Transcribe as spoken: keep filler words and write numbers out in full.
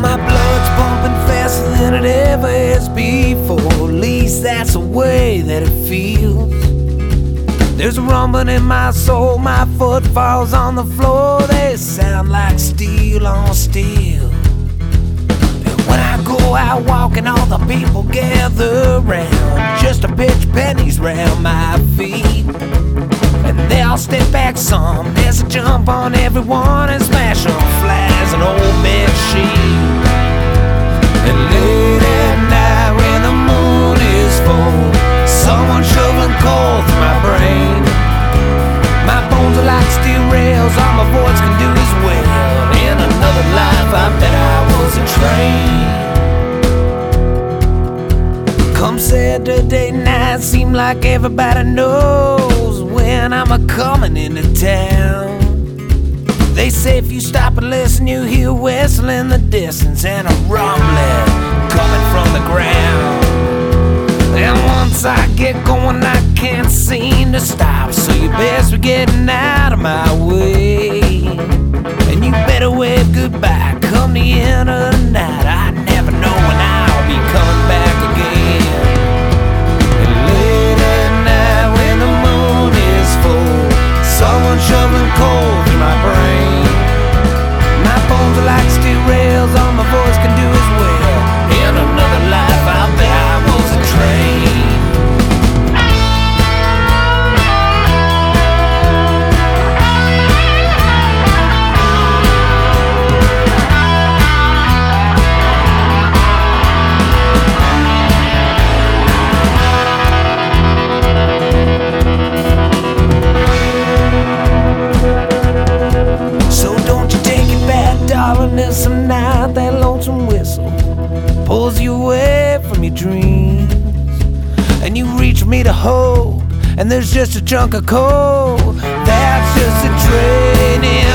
my blood's pumping faster than it ever has before. At least that's the way that it feels. There's a rumbling in my soul, my foot falls on the floor. They sound like steel on steel. And when I go out walking, all the people gather round just to pitch pennies round my feet. And they all step back some, there's a jump on everyone and smash them flat as an old bed sheet. And late at night when the moon is full, someone shoveling coal through my brain. My bones are like steel rails, all my voice can do is wail. In another life I bet I was a train. Come Saturday night, seem like everybody knows when I'm a-comin' into town. They say if you stop and listen, you hear whistle in the distance and a rumbling coming from the ground. And once I get going, I can't seem to stop. So you best be getting out of my way. And you better wave goodbye come the end of the night. I never know when I'll be coming back again. And late at night when the moon is full, someone shoveling coal through my brain. My bones are like steel rails, all my voice can do is wail. In another life I'll bet I was a train. And some night that lonesome whistle pulls you away from your dreams, and you reach for me to hold, and there's just a chunk of coal. That's just a train in